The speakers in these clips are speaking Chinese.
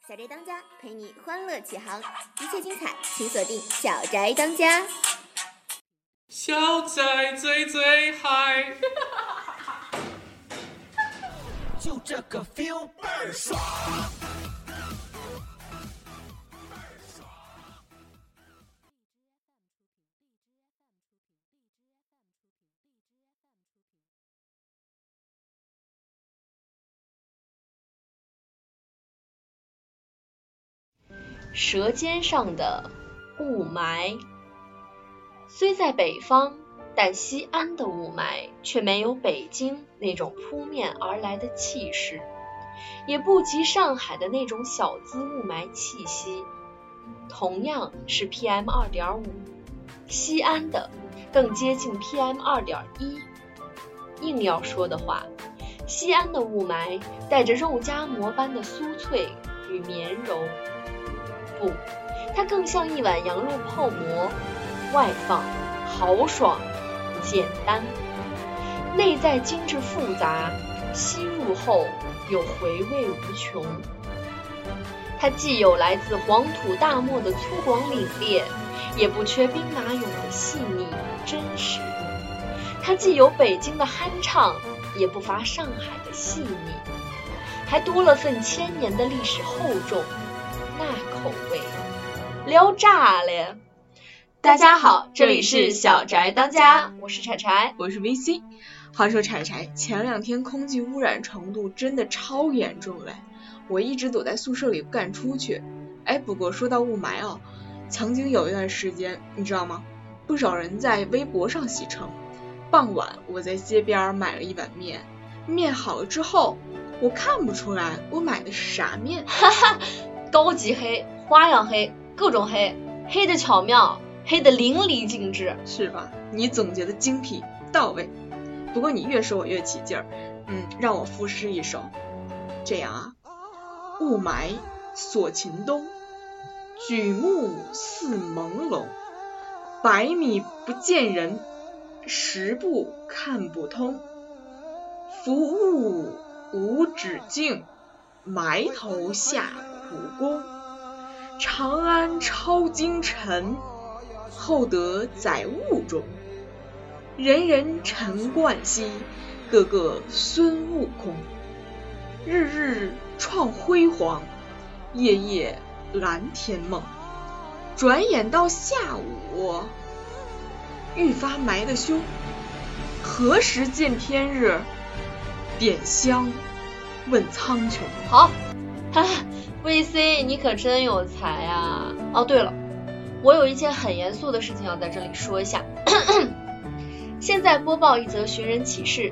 小宅当家陪你欢乐启航，一切精彩请锁定小宅当家。 小宅最最嗨， 就这个 feel 倍儿爽。 舌尖上的雾霾。虽在北方，但西安的雾霾却没有北京那种扑面而来的气势，也不及上海的那种小资雾霾气息。同样是 PM2.5， 西安的更接近 PM2.1。硬要说的话，西安的雾霾带着肉夹馍般的酥脆与绵柔。不，它更像一碗羊肉泡馍，外放豪爽简单，内在精致复杂，吸入后又回味无穷。它既有来自黄土大漠的粗犷凛冽，也不缺兵马俑的细腻真实。它既有北京的酣畅，也不乏上海的细腻，还多了份千年的历史厚重。那口味撩炸了。大家好，这里是小宅当家，我是柴柴， 我是 VC。 话说柴柴，前2天空气污染程度真的超严重嘞，我一直躲在宿舍里不敢出去。不过说到雾霾啊，曾经有一段时间你知道吗，不少人在微博上戏称，傍晚我在街边买了一碗面，面好了之后我看不出来我买的是啥面。 哈哈，高级黑，花样黑，各种黑，黑的巧妙，黑的淋漓尽致， 是吧？你总结的精辟到位。不过你越说我越起劲儿，让我赋诗一首。这样啊，雾霾锁秦东，举目似朦胧，100米不见人，10步看不通，浮雾无止境，埋头下苦功。长安超京城，厚德载物中。人人陈冠希，个个孙悟空。日日创辉煌，夜夜蓝天梦。转眼到下午，愈发埋得凶。何时见天日？点香问苍穹。 好，哈哈，VC 你可真有才啊！哦，对了，我有一件很严肃的事情要在这里说一下。现在播报一则寻人启事。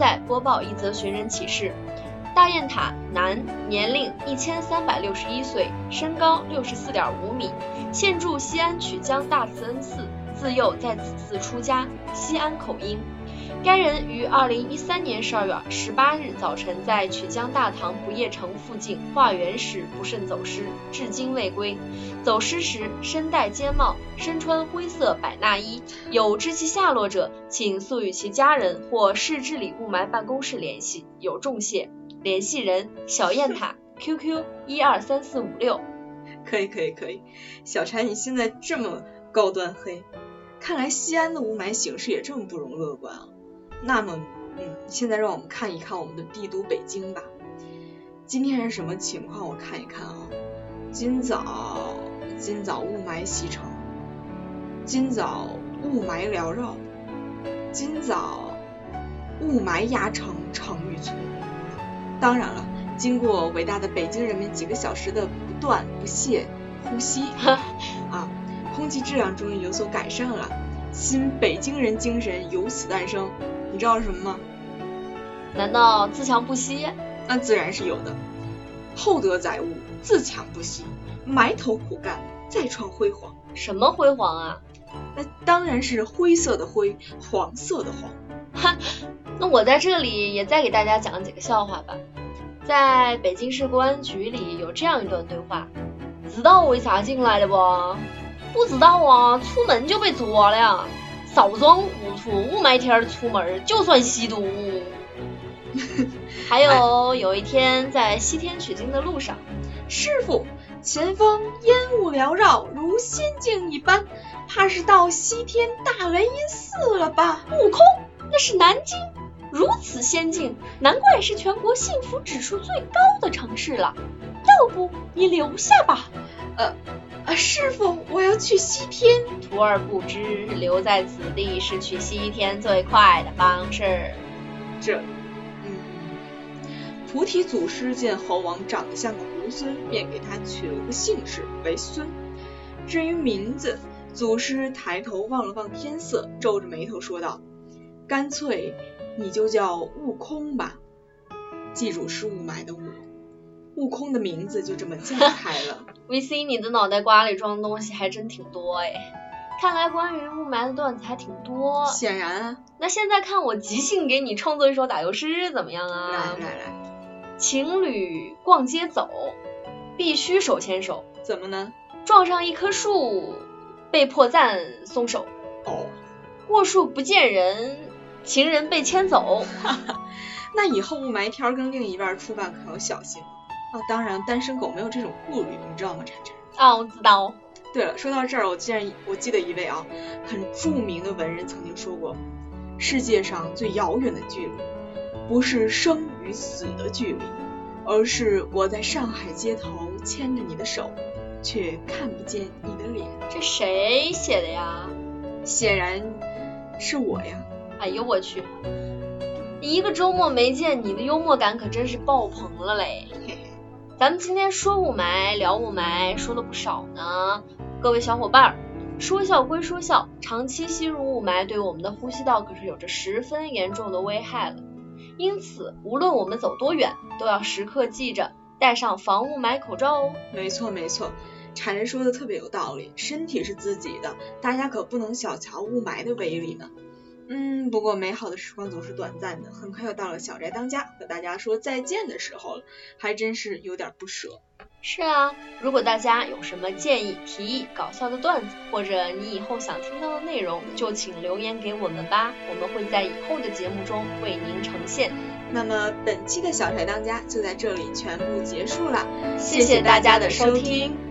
大雁塔，男，年龄1361岁，身高64.5米，现住西安曲江大慈恩寺，自幼在此寺出家，西安口音。该人于2013年12月18日早晨在曲江大唐不夜城附近化缘时不慎走失，至今未归。走失时身戴尖帽，身穿灰色百衲衣，有知其下落者，请速与其家人或市治理雾霾办公室联系，有重谢。联系人：小雁塔，QQ 123456。 可以，小柴你现在这么高端黑，看来西安的雾霾形势也这么不容乐观啊。那么现在让我们看一看我们的帝都北京吧。今天是什么情况？我看一看啊。今早雾霾西城，今早雾霾缭绕，今早雾霾压城城域村。当然了，经过伟大的北京人民几个小时的不断不懈呼吸空气质量终于有所改善了，新北京人精神由此诞生。你知道是什么吗？ 难道自强不息？ 那自然是有的。厚德载物，自强不息，埋头苦干，再创辉煌。 什么辉煌啊？ 那当然是灰色的灰，黄色的黄。 那我在这里也再给大家讲几个笑话吧。在北京市公安局里有这样一段对话：知道为啥进来的不？不知道啊，出门就被捉了。少装糊涂，雾霾天出门就算吸毒。还有一天在西天取经的路上， 师傅，前方烟雾缭绕，如仙境一般，怕是到西天大雷音寺了吧？ 悟空，那是南京，如此仙境，难怪是全国幸福指数最高的城市了。要不你留下吧。 师傅，我要去西天。 徒儿不知，留在此地是去西天最快的方式。 菩提祖师见猴王长得像个猢狲，便给他取了个姓氏为孙。至于名字，祖师抬头望了望天色，皱着眉头说道：干脆你就叫悟空吧，记住是雾霾的雾。悟空的名字就这么架开了。 VC， 你的脑袋瓜里装的东西还真挺多哎，看来关于雾霾的段子还挺多。 显然啊。 那现在看我即兴给你创作一首打油诗怎么样啊？ 来。 情侣逛街走，必须手牵手。 怎么呢？ 撞上一棵树，被迫暂松手。过树不见人，情人被牵走。 那以后雾霾天跟另一半出饭可要小心。当然单身狗没有这种顾虑，你知道吗，婵婵？ 我知道。 对了，说到这儿，我记得一位很著名的文人曾经说过，世界上最遥远的距离，不是生与死的距离，而是我在上海街头牵着你的手，却看不见你的脸。 这谁写的呀？ 显然是我呀。 哎呦我去，一个周末没见，你的幽默感可真是爆棚了嘞。咱们今天说雾霾，聊雾霾，说了不少呢。各位小伙伴，说笑归说笑，长期吸入雾霾对我们的呼吸道可是有着十分严重的危害了。因此，无论我们走多远，都要时刻记着戴上防雾霾口罩哦。 没错，婵人说的特别有道理，身体是自己的，大家可不能小瞧雾霾的威力呢。不过美好的时光总是短暂的，很快又到了小宅当家和大家说再见的时候了，还真是有点不舍。 是啊，如果大家有什么建议、提议、搞笑的段子，或者你以后想听到的内容，就请留言给我们吧，我们会在以后的节目中为您呈现。 那么本期的小宅当家就在这里全部结束了， 谢谢大家的收听。